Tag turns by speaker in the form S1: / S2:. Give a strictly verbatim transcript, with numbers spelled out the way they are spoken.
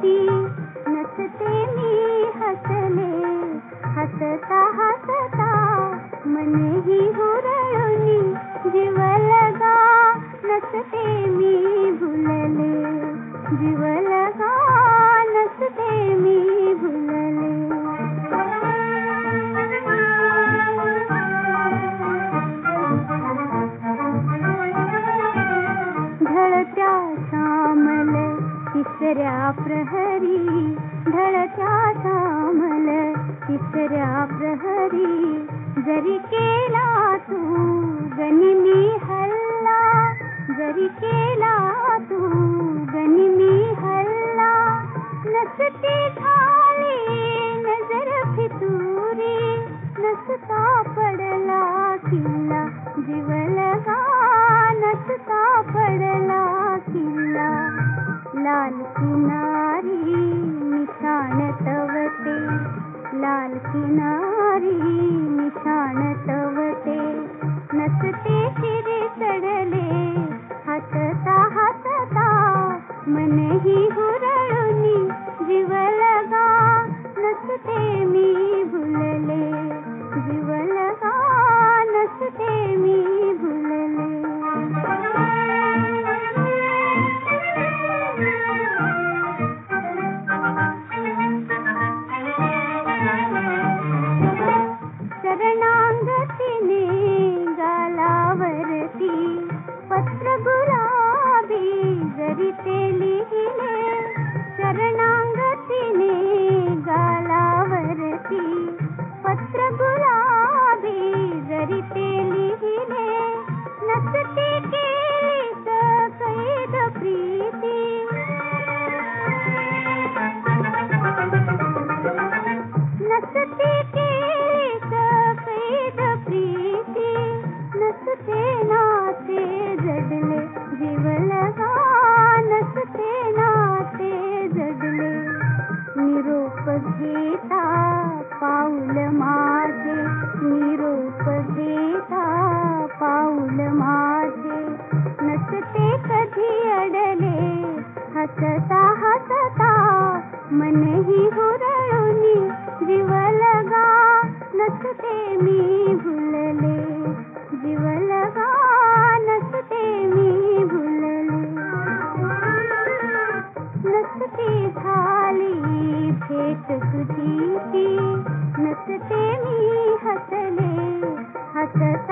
S1: फिरूरी नसते मी हसले हसता हसता मनही हुरळुनी जीव लगा नसते मी भुलले जीव लगा नसते मी भुलले ढळत्या श्यामल तिसऱ्या प्रहरी ढळत्या श्यामल तिसऱ्या प्रहरी जरी केला तू गनिमी हल्ला जरी केला तू गनिमी हल्ला नसती झाली नजर फितुरी नसता पडला किल्ला जीव लगा नसता पडला किल्ला लाल किनारी निशाण तवते लाल किनारी निशाण तवते नसते शिरी चढले हसता हसता मनही हुरळुनी जीव लगा नसते मी भुलले जीव लगा नसते मी भुलले शरणांगतीने गालावरती पत्र गुलाबी जरी ते लिहिले शरणांगतीने गालावरती पत्र गुलाबी जरी ते लिहिले नसते केस कैद प्रीती नसते केस कैद प्रीती नसते नाते जडले जीव लगा नसते नाते जडले निरोप घेता पाऊल माझे निरोप घेता पाऊल माझे नसते कधी अडले हसता हसता मनही हुरळुनी जीव लगा नसते मी भुलले जीव लगा नसते मी भुलले नसते झाली भेट तुझीची नसते मी हसले हसत